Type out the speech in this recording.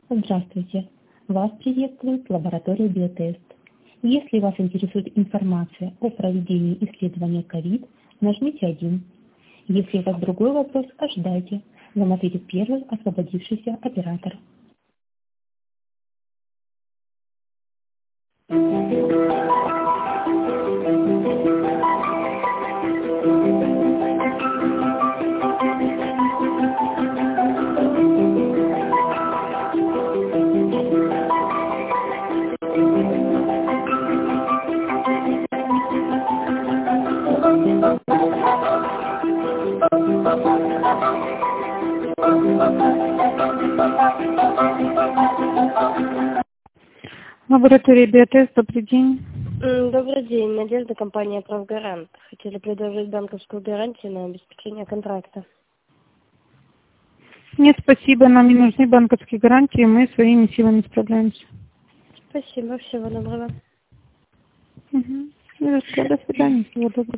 Здравствуйте! Вас приветствует лаборатория Биотест. Если вас интересует информация о проведении исследования COVID, нажмите 1. Если у вас другой вопрос, ожидайте. Вам ответит первый освободившийся оператор. Лаборатория Биотест, добрый день. Добрый день, Надежда, компания «Правгарант». Хотели предложить банковскую гарантию на обеспечение контракта. Нет, спасибо, нам не нужны банковские гарантии, мы своими силами справляемся. Спасибо, всего доброго. До свидания, всего доброго.